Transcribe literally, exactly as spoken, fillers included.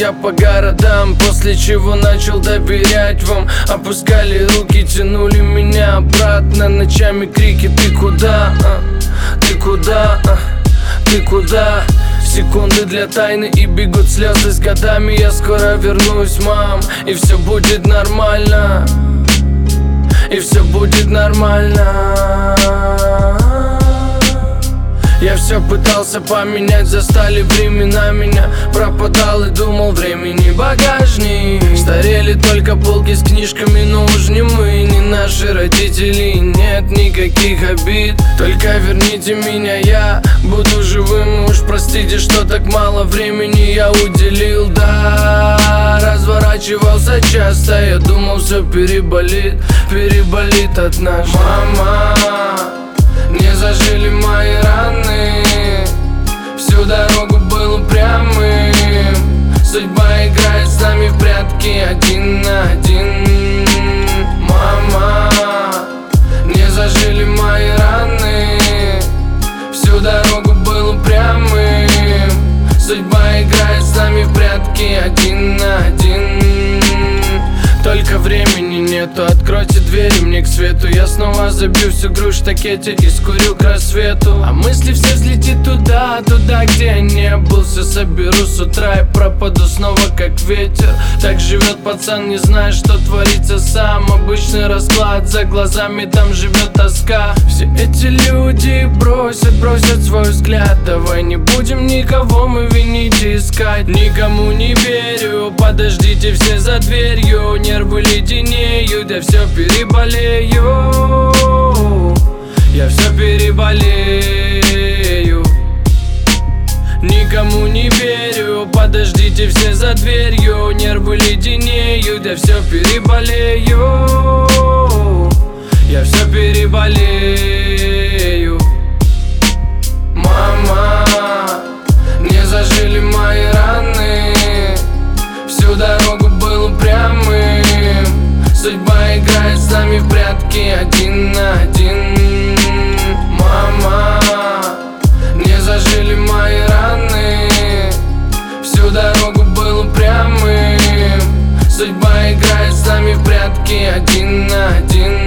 я по городам, после чего начал доверять вам. Опускали руки, тянули меня обратно, ночами крики: ты куда, а? Ты куда, а? Ты куда? Секунды для тайны и бегут слезы с годами. Я скоро вернусь, мам, и все будет нормально. И все будет нормально. Я все пытался поменять, застали времена меня. Пропадал и думал, времени багажник. Старели только полки с книжками, но уж не мы, не наши родители. Нет никаких обид, только верните меня, я буду живым. Уж простите, что так мало времени я уделил. Да, разворачивался часто, я думал, все переболит, переболит от нас. Мама, не зажили мои раны, всю дорогу был упрямым. Судьба играет с нами в прятки один на один. Мама, не зажили мои раны, всю дорогу был упрямым. Судьба играет с нами в прятки один на один. Только времени нету, откройте двери мне к свету. Я снова забью всю грудь в штакете и скурю к рассвету. А мысли все взлетит туда, туда, где я не был. Все соберу с утра и пропаду снова как ветер. Так живет пацан, не зная, что творится сам. Обычный расклад, за глазами там живет тоска. Все эти люди бросят, бросят свой взгляд. Давай не будем никого мы винить и искать. Никому не верю, подождите все за дверью. Нервы леденеют, я все переболею. Я все переболею. Никому не верю, подождите все за дверью. Нервы леденеют, я все переболею. Я все переболею. Мама, не зажили мои раны, всю дорогу был упрямым. Судьба играет с нами в прятки один на один. Мама, не зажили мои раны, всю дорогу был упрямым. Судьба играет с нами в прятки один на один.